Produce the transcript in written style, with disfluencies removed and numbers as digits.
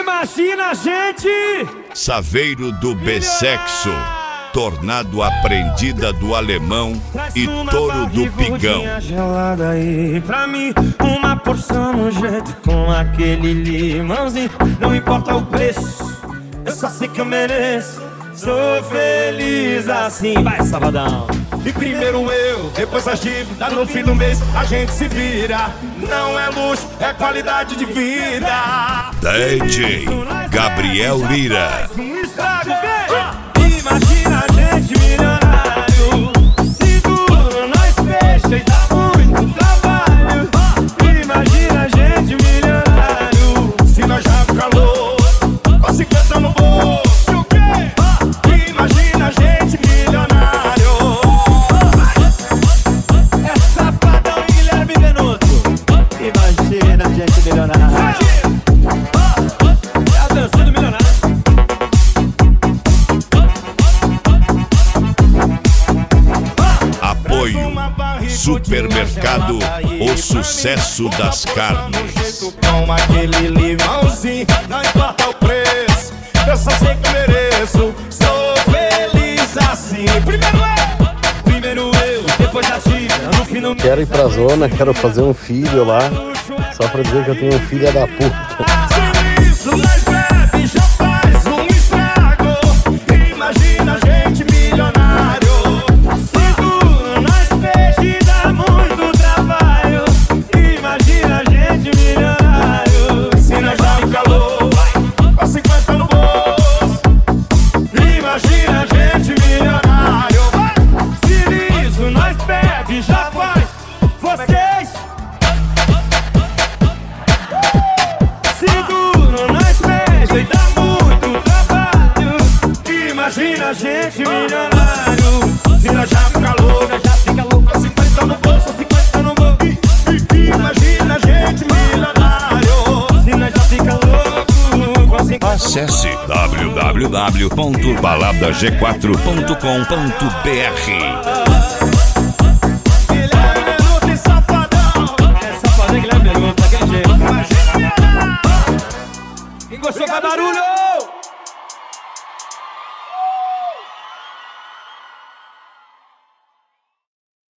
Imagina a gente! Saveiro do Bessexo, Tornado Aprendida do Alemão e Touro do Pigão. Gelada aí pra mim, uma porção no jeito com aquele limãozinho. Não importa o preço, eu só sei que eu mereço. Sou feliz assim. Vai, Sabadão. E primeiro eu, depois as dívidas, no fim do mês a gente se vira. Não é luxo, é qualidade de vida. DJ Gabriel Lira. Um estrago, vem! Imagina a gente milionário. Seguro, nós fecha e dá muito trabalho. Imagina a gente milionário. Se nós já pro calor, com 50 no bolso. Imagina a gente milionário. É Safadão e Guilherme Venuto. Imagina a gente milionário. É a dança do milionário. Apoio Supermercado O Sucesso das Carnes. Com aquele limãozinho, não importa o preço, eu só sei que eu mereço. Sou feliz assim. Primeiro eu, depois a China, no fim do Quero ir pra zona, quero fazer um filho lá, só pra dizer que eu tenho um filho da puta. Isso nós bebe, já faz um estrago. Imagina a gente milionário. seguro, nós fecha e dá muito trabalho. Imagina a gente milionário. Se nós já no calor, com 50 no bolso. Imagina a gente milionário. Se liso, nós bebe, já faz. Vocês seguro, nós fecha e dá muito trabalho. Imagina a gente milionário. Se nós já no calor, Já fica louco, com 50 no bolso. 50 no bolso. Imagina a gente milionário. Se nós já fica louco com 50. Acesse www.baladag4.com.br. Guilherme Venuto e Safadão. É Safadão e Guilherme Venuto, daquele jeito. Imagina milionário. Quem gostou, faz barulho!